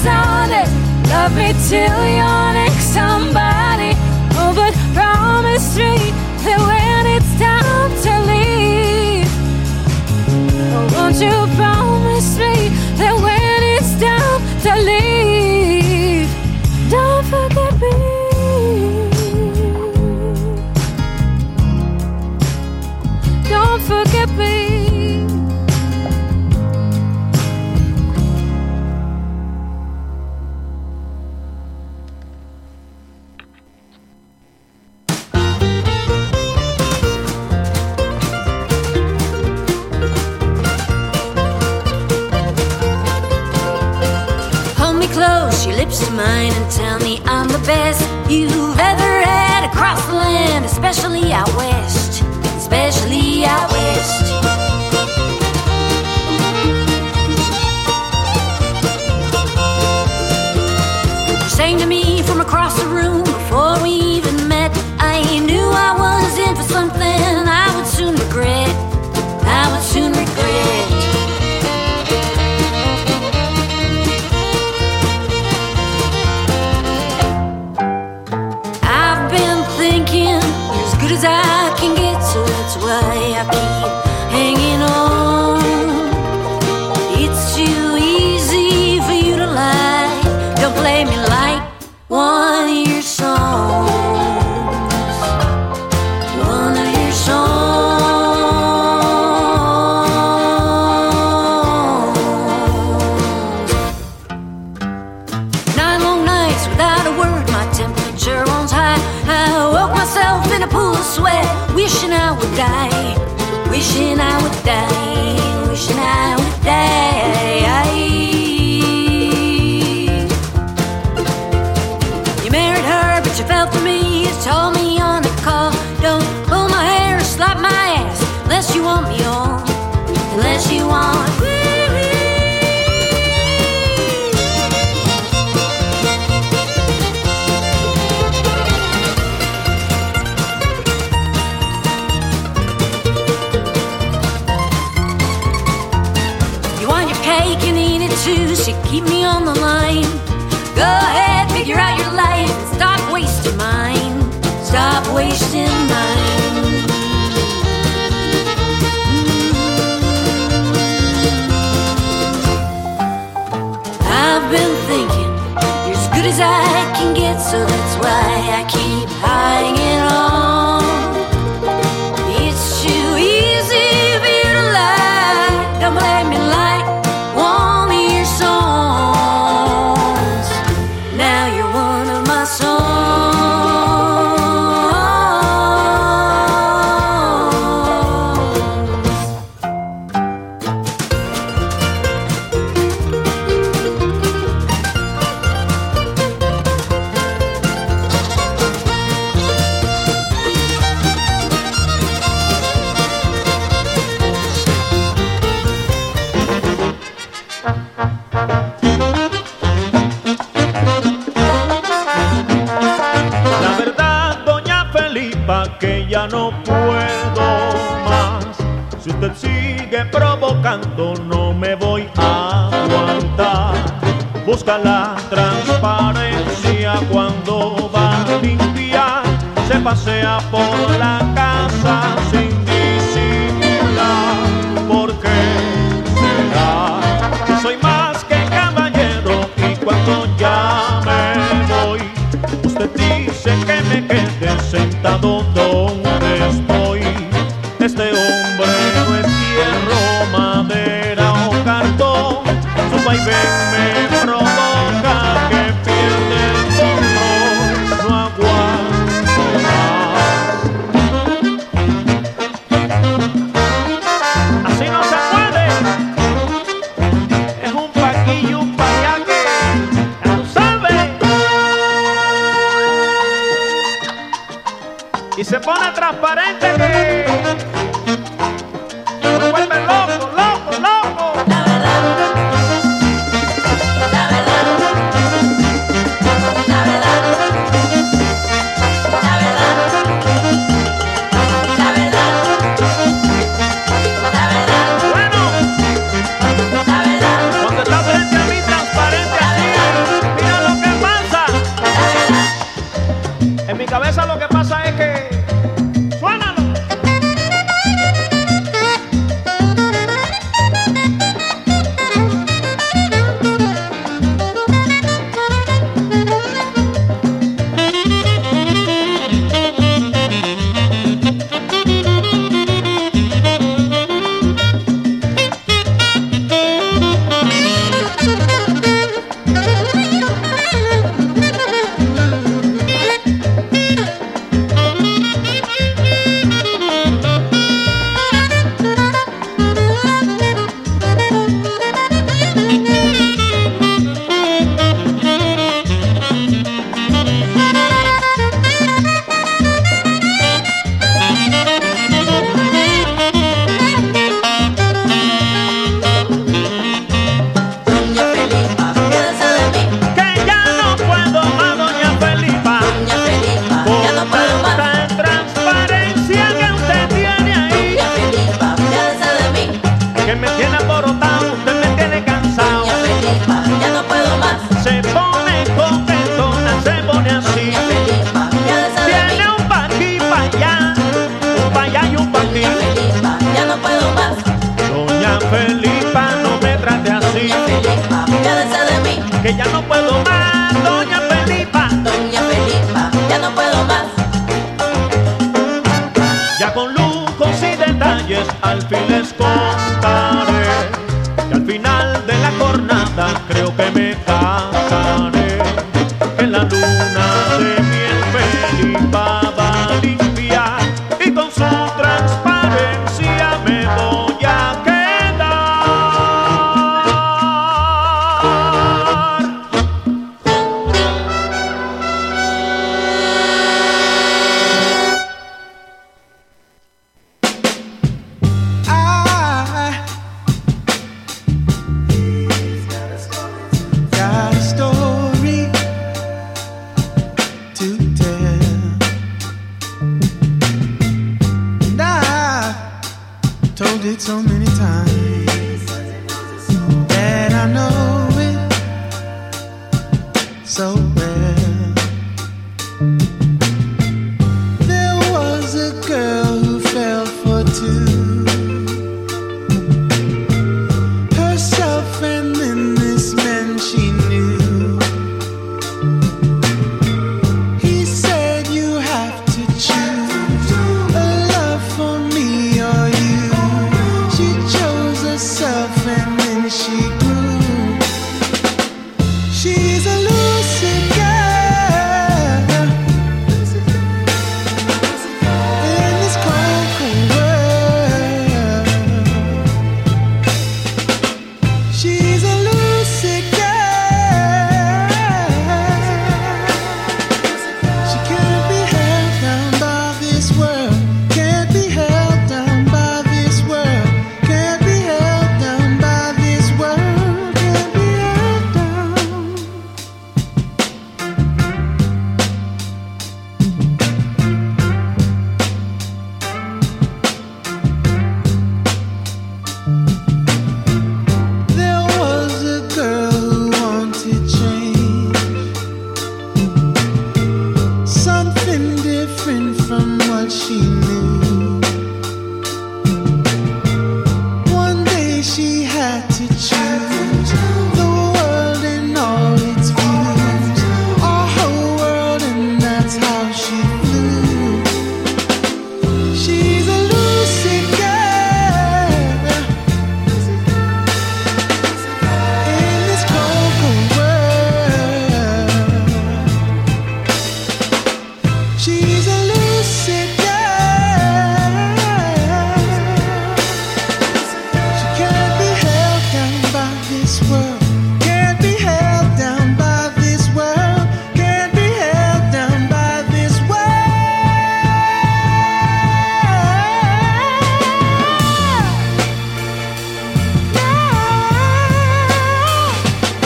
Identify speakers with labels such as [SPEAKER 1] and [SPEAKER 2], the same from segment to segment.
[SPEAKER 1] honest. Love me till you're next somebody. Oh, but promise me that when it's time to leave, oh, won't you promise me that when it's time to leave, don't forget me. Don't forget me.
[SPEAKER 2] Close your lips to mine and tell me I'm the best you've ever had across the land, especially out west, especially out west. You sang to me from across the room before we even met. I knew I was in for something I would soon regret, I would soon regret. As I can get, so that's why I keep hanging on. It's too easy for you to lie. Don't play me like one of your songs, one of your songs. 9 long nights without a word, my temperature runs high. I woke myself in a pool of sweat, wishing I would die, wishing I would die, wishing I would die. You married her, but you fell for me. You told me on the call, don't pull my hair or slap my ass unless you want me on, unless you want me. You can eat it too, so keep me on the line. Go ahead, figure out your life and stop wasting mine, stop wasting mine. I've been thinking you're as good as I can get, so that's why I keep hanging on. It's too easy for you to lie, don't blame me like one of your songs. Now you're one of my songs.
[SPEAKER 3] Que ya no puedo más. Si usted sigue provocando, no me voy a aguantar. Busca la transparencia cuando va a limpiar. Se pasea por la casa sin disimular. ¿Por qué será? Soy más que caballero y cuando ya me voy, usted dice que me quede sentado donde estoy. Este hombre no es hierro, madera o cartón. Su vaivén me provoca que pierde el control. No aguanto más. Así no se puede. Es un paquillo, un payaque. Ya tú sabes. Y se pone transparente que lo vuelve loco, loco, loco.
[SPEAKER 2] La verdad, la verdad, la verdad, la verdad, la verdad, la verdad.
[SPEAKER 3] Bueno,
[SPEAKER 2] La verdad,
[SPEAKER 3] cuando está frente a mí transparente así, En mi cabeza lo que pasa es que... ¡Suénalo! Que ya no puedo más, doña Felipa.
[SPEAKER 2] Doña Felipa, ya no puedo más.
[SPEAKER 3] Ya con lujos y detalles al fin les contaré, que al final de la jornada creo que me casaré. En la luna de miel Felipa va a limpiar y con su transparencia me voy a quedar.
[SPEAKER 4] So many times that I know it so well. There was a girl who fell for two, herself and then this man she knew. He said you have to choose a love for me or you. Herself and then she grew. She's a lucid girl in this cold, cold world. She's a lucid girl. She can't be held down by this world. Can't be held down by this world. Can't be held down by this world. Can't be held down. There was a girl who wanted change, something different from what she knew. One day she had to choose the world and all its views, our whole world, and that's how she flew. She's a lucid girl in this cold, cold world. She's a lucid girl. She can't be held down by this world. Can't be held down by this world. Can't be held down by this world.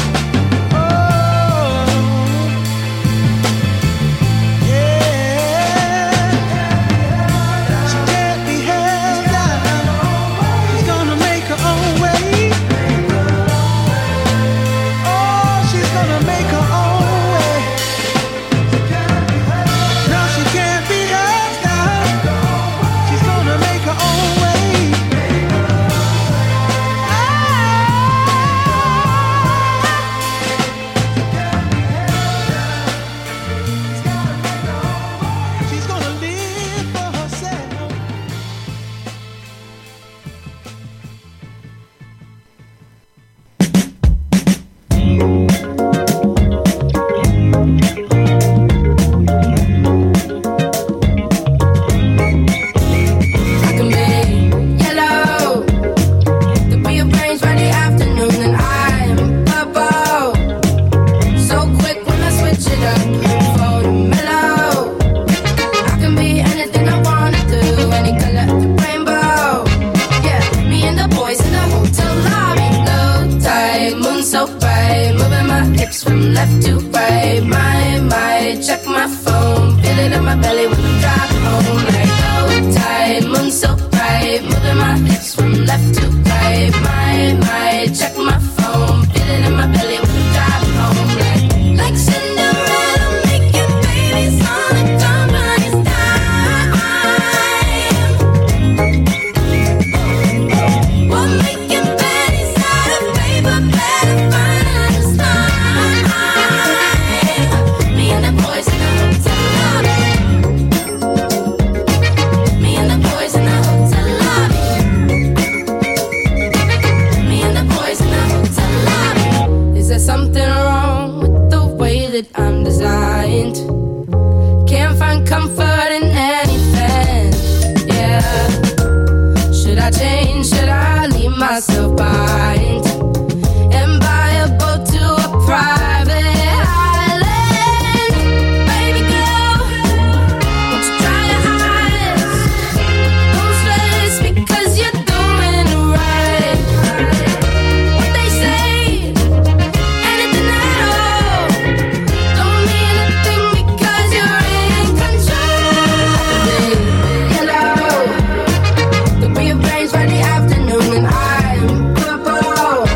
[SPEAKER 4] Oh, yeah.
[SPEAKER 2] my belly when I'm driving home. Like, oh, tight, moon so bright, moving my hips from left to right. My, check my phone, feel it in my belly when I'm driving home. Like Cinderella, making babies on a company's dime. We're making pennies out of paper, better find us time. Me and the boys in the hotel lobby. Me and the boys in the hotel lobby. Me and the boys in the hotel lobby. Is there something wrong with the way that I'm designed? Can't find comfort in anything. Yeah. Should I change? Should I leave myself behind and buy a boat to a private island? Baby girl, won't you dry your eyes? Don't stress because you're doing it right. What they say, anything at all, don't mean a thing because you're in control. Hello, the rearrange Friday afternoon and I'm purple.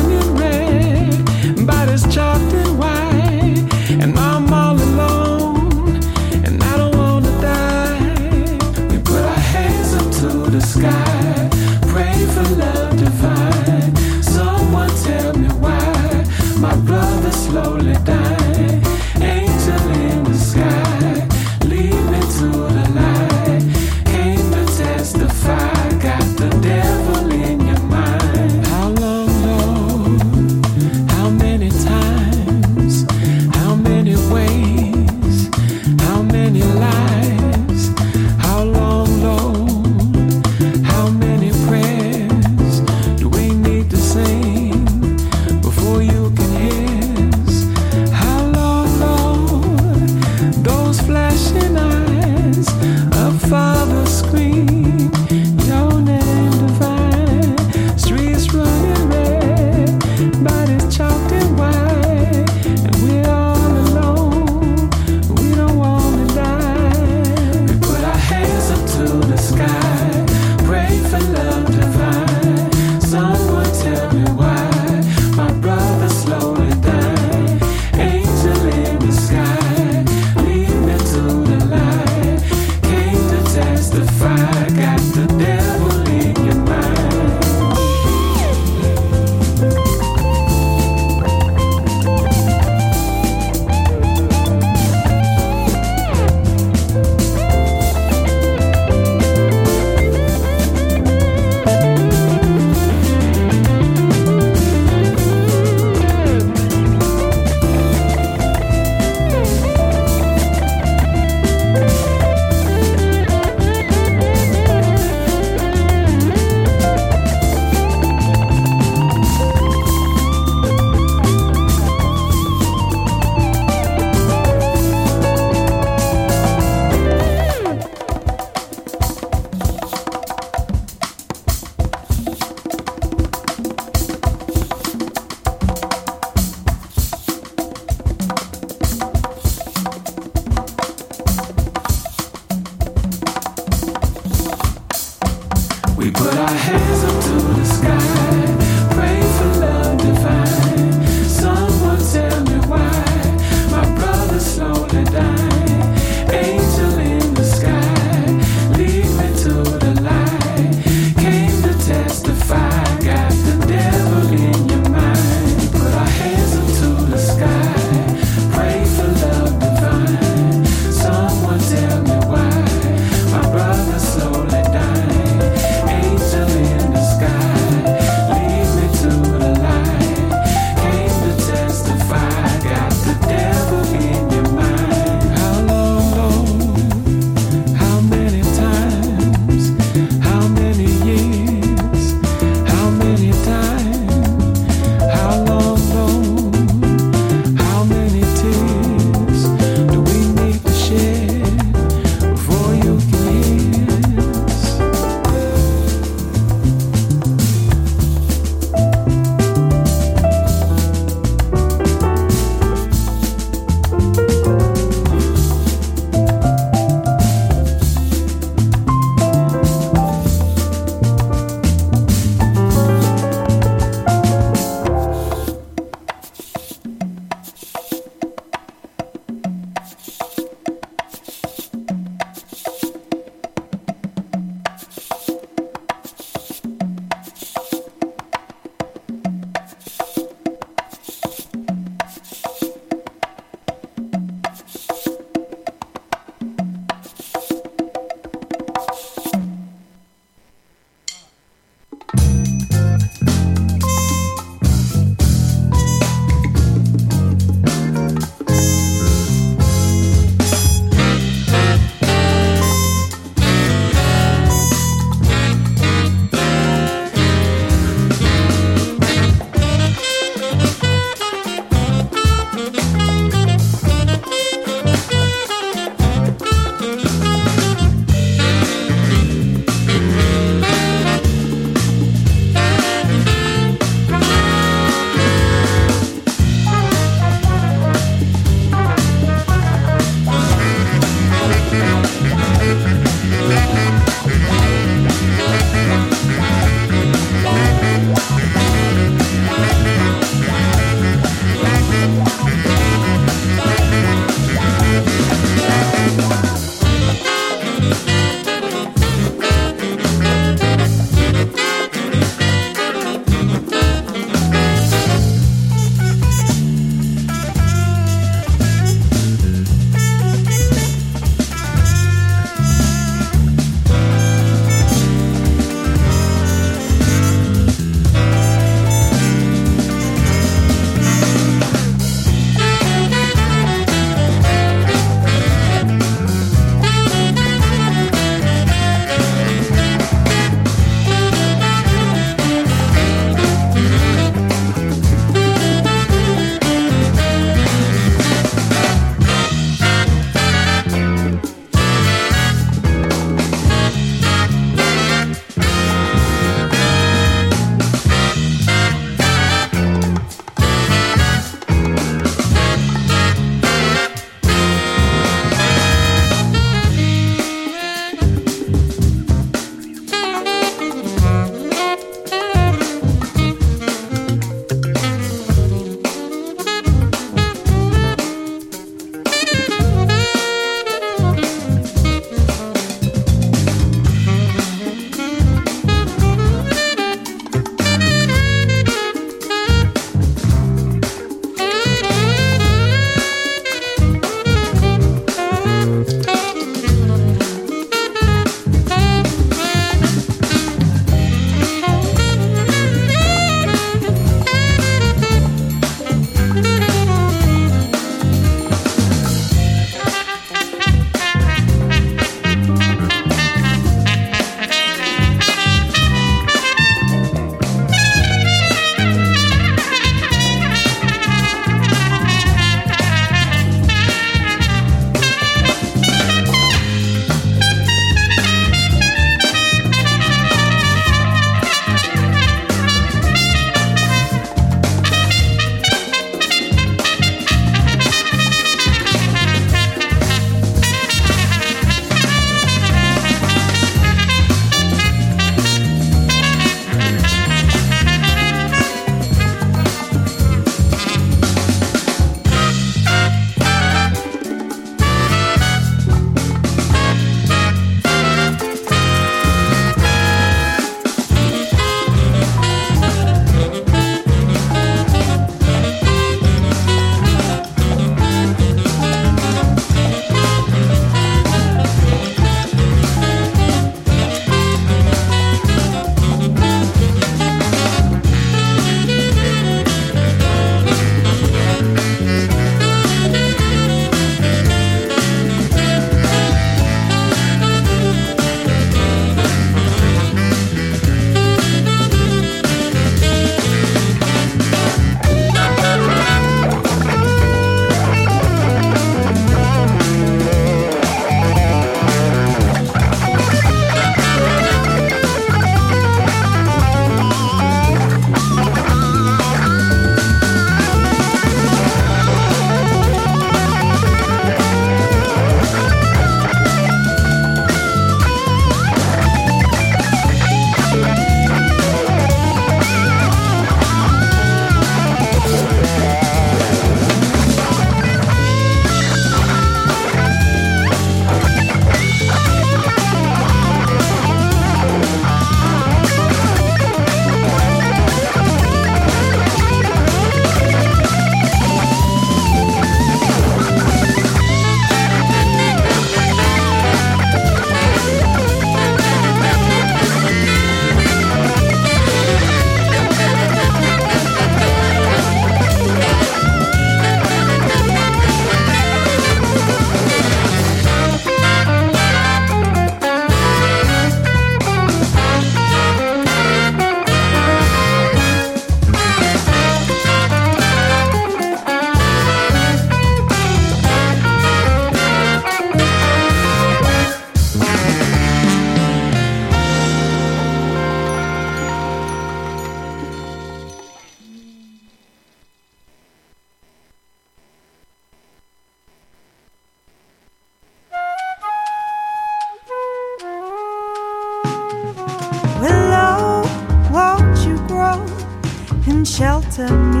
[SPEAKER 5] shelter me.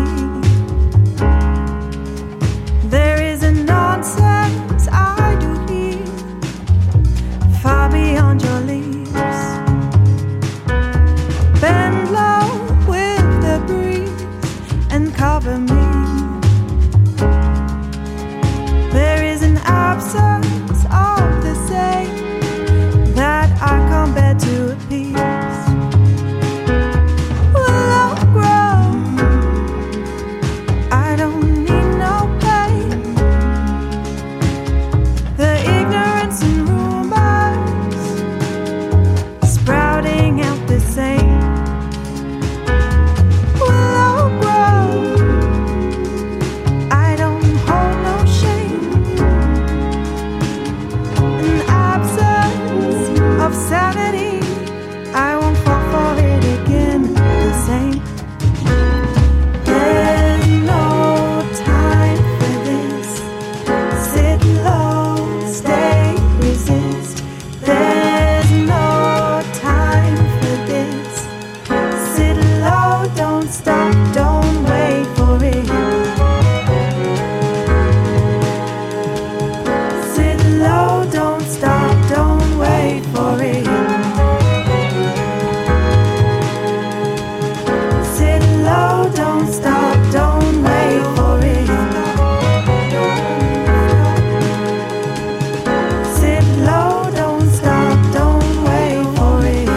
[SPEAKER 5] There is a nonsense I do hear, far beyond your leaves. Bend low with the breeze and cover me. There is an absence of the same that I can't bear to appease. Willow grow, I don't need no pain. The ignorance and rumors sprouting out the same. Willow grow, I don't hold no shame. An absence of sanity, I won't fall for it again the same. There's no time for this. Sit low, stay, resist. There's no time for this. Sit low, don't stop, don't wait for it. Sit low, don't stop, don't wait for it. Sit low, don't stop, don't wait for it. Sit low, don't stop, don't wait for it.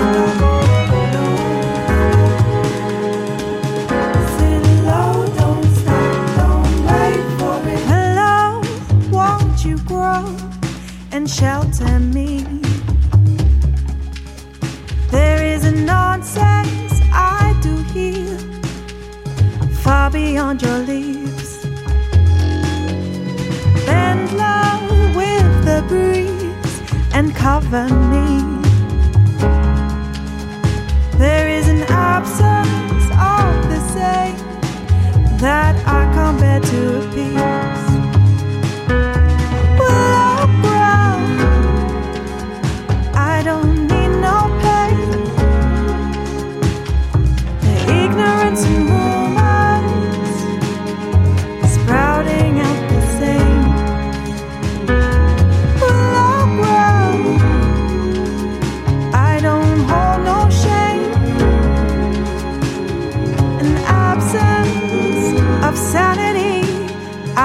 [SPEAKER 5] Sit low, don't stop, don't wait for it. Hello, won't you grow and shelter me? There is a nonsense I do hear, far beyond your leaves. Bend low with the breeze and cover me. There is an absence of the same that I can't bear to appease. Willow grow, I don't need no pain. The ignorance and rumors sprouting out the same. Willow grow, I don't hold no shame. An absence of sanity,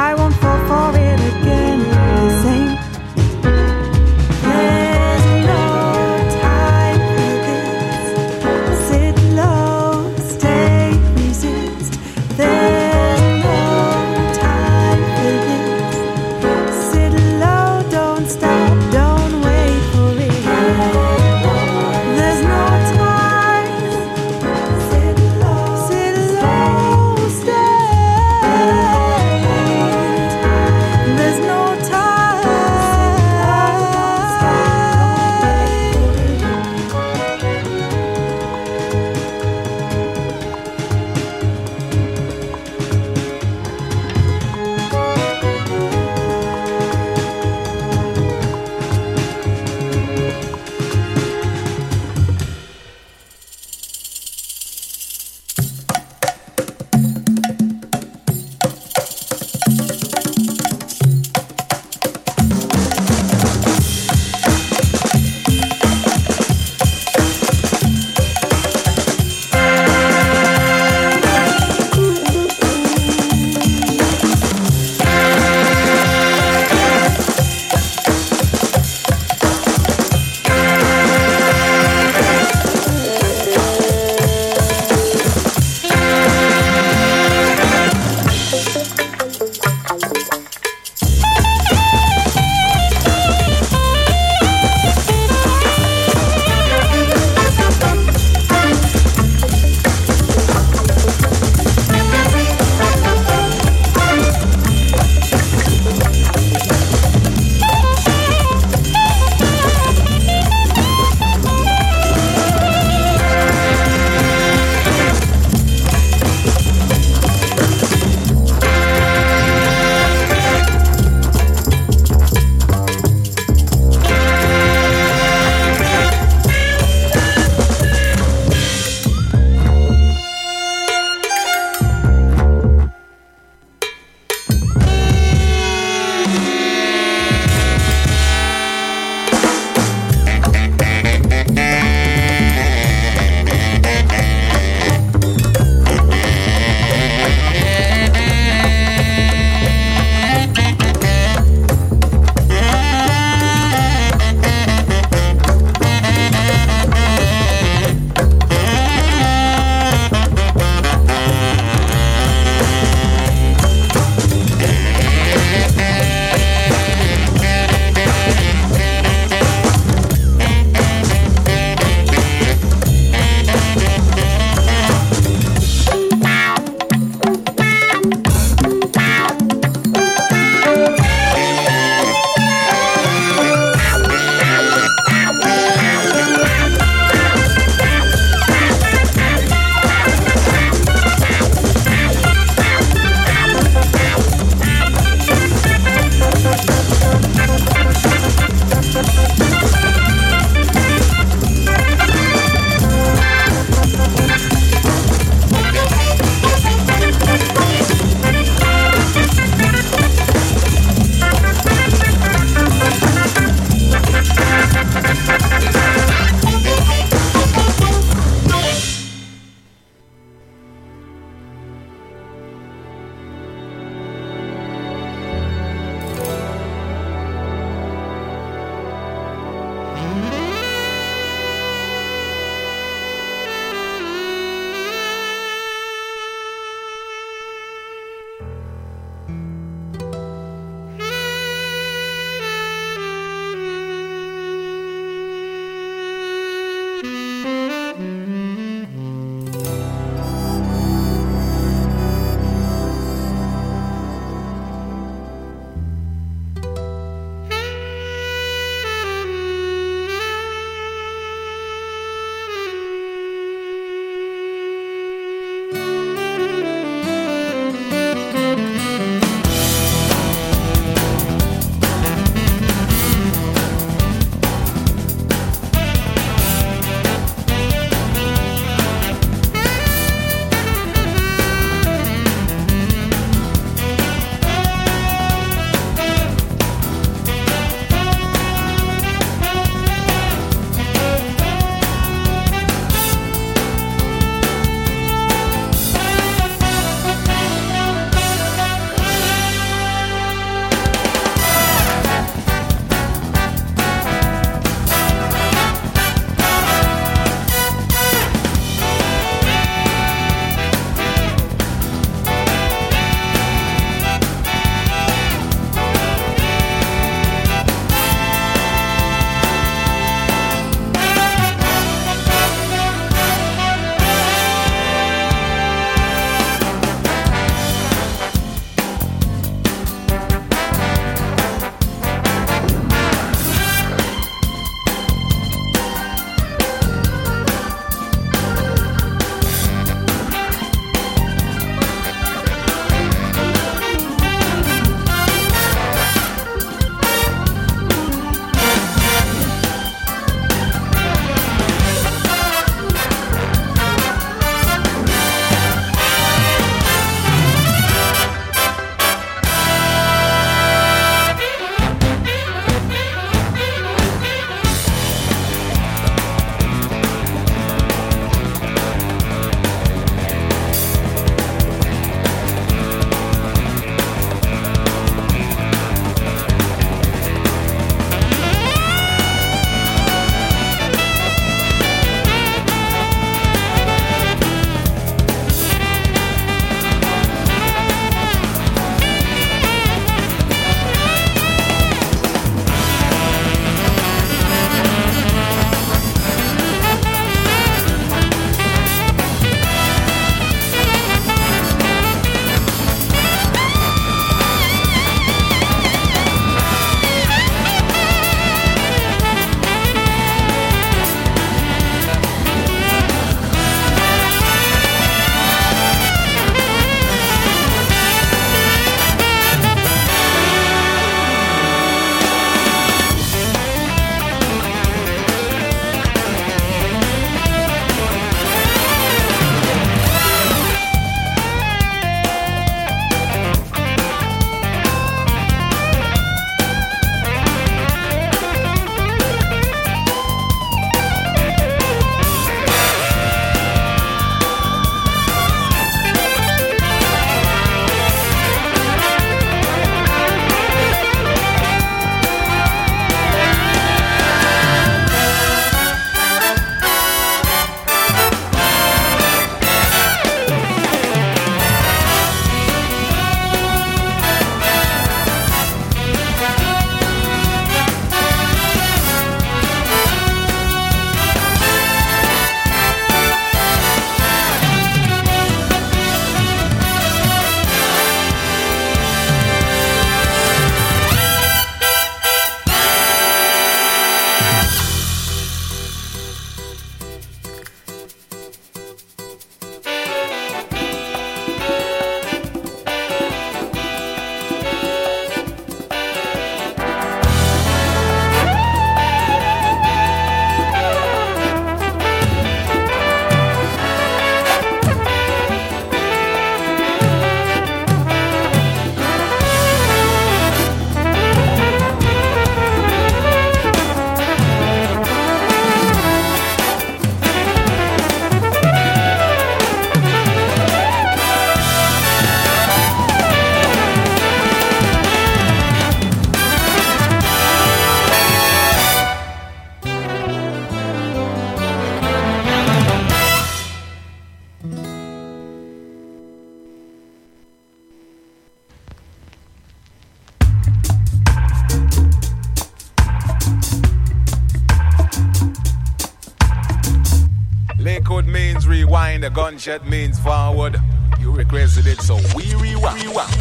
[SPEAKER 6] sign the gunshot means forward. You requested it, so we rewind.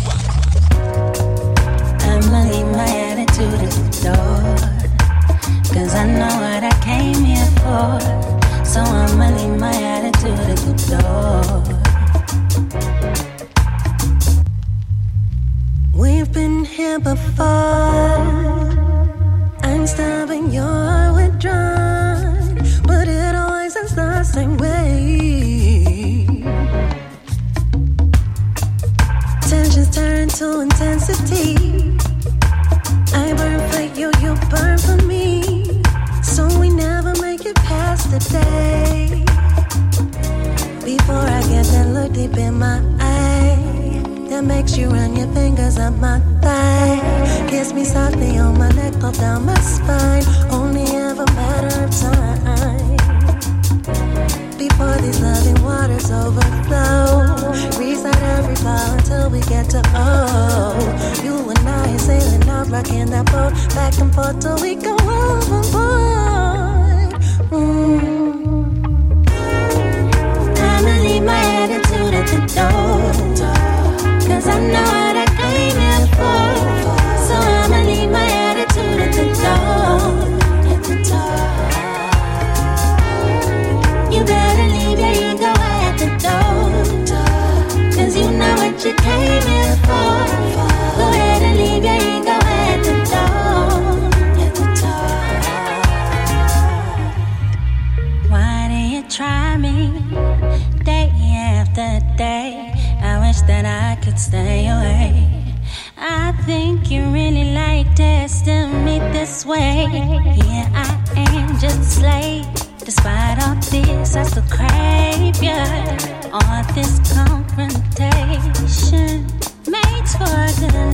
[SPEAKER 2] I'ma leave my attitude at the door, 'cause I know what I came here for. So I'ma leave my attitude at the door. We've been here before. I'm stubborn, you're withdrawn, but it always ends the same way. Tensions turn to intensity. I burn for you, you burn for me. So we never make it past the day. Before I get that look deep in my eye that makes you run your fingers up my thigh. Kiss me softly on my neck, go down my spine. Only ever matter of time. Before these loving waters overflow, reset every ball until we get to O. You and I are sailing out, rocking that boat back and forth till we go overboard. I'ma leave my attitude at the door, 'cause I know what I came here for. So I'ma leave my attitude at the door. You better leave your ego at the door, 'cause you know what you came here for. Go ahead and leave your ego at the door. Why do you try me day after day? I wish that I could stay away. I think you really like testing me this way. Yeah, I am just a slave. Despite all this, I still crave you. All this confrontation makes for a good